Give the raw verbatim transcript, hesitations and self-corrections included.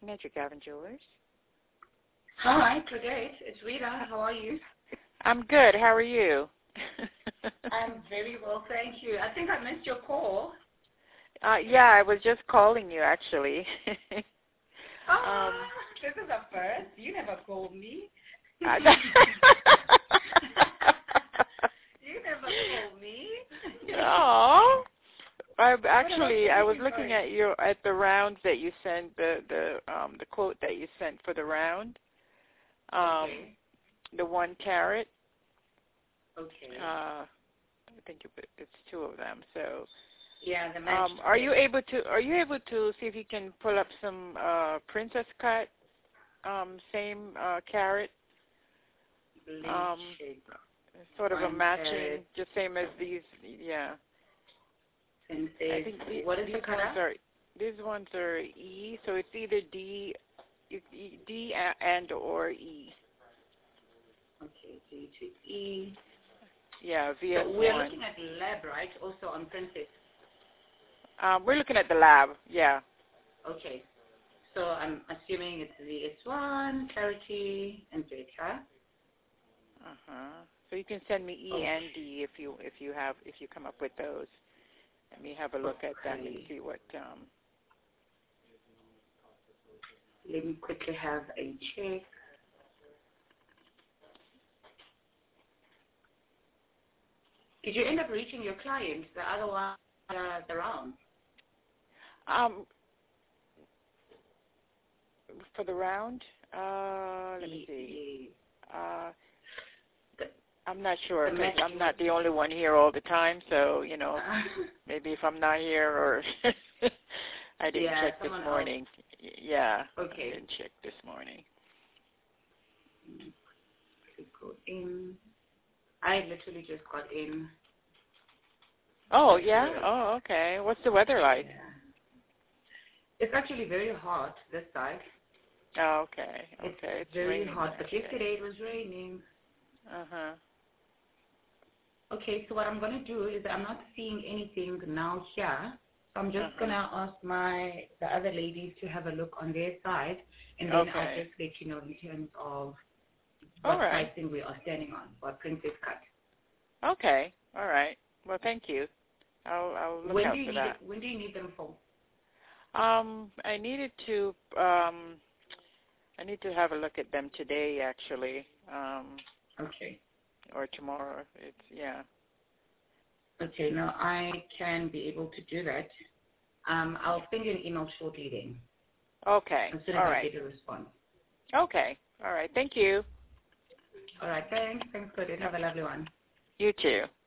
Magic Gavin Jewelers. Hi, Claudette. It's Rita. How are you? I'm good. How are you? I'm very well, thank you. I think I missed your call. Uh, yeah, I was just calling you, actually. Oh, um, this is a first. You never called me. I, You never called me. no. I actually I was you? looking Sorry. at your at the rounds that you sent, the the um the quote that you sent for the round. Um Okay. the one carat. Okay. Uh I think it, it's two of them. So Yeah, the match. um are you able to are you able to see if you can pull up some uh princess cut um same uh carat? Um sort of a matching carat. just same as these yeah. And I says, think the, what is these the color? ones are these ones are E, so it's either D, E- D a- and or E. Okay, D to E. Yeah, V S So one. we're looking at lab, right? Also on princess. Um, we're looking at the lab. Yeah. Okay. So I'm assuming it's V S one, clarity, and data. Uh huh. So you can send me E Okay. and D if you if you have if you come up with those. Let me have a look Okay. at them and see what. Um, Let me quickly have a check. Did you end up reaching your client, the other one, uh, the round? um, for the round. Uh, let me see. Uh, I'm not sure because I'm not the only one here all the time. So you know, maybe if I'm not here or I didn't yeah, check this morning. Else. Yeah. Okay. I didn't check this morning. Go in. I literally just got in. Oh yeah. Oh okay. What's the weather like? Yeah. It's actually very hot this side. Oh okay. Okay. It's, it's very raining hot, there. but yesterday it was raining. Uh huh. Okay, so what I'm going to do is I'm not seeing anything now here. So I'm just uh-huh. going to ask my the other ladies to have a look on their side, and then okay. I'll just let you know in terms of what All right. pricing we are standing on for princess cut. Okay. All right. Well, thank you. I'll I'll look When out do you for need that. it, when do you need them for? Um, I needed to um, I need to have a look at them today actually. Um, Okay. or tomorrow. It's yeah. Okay. Now I can be able to do that. Um, I'll send you an email shortly then. Okay. As soon as All I right. get a response. Okay. All right. Thank you. All right. Thanks. Thanks, Claudette. Have a lovely one. You too.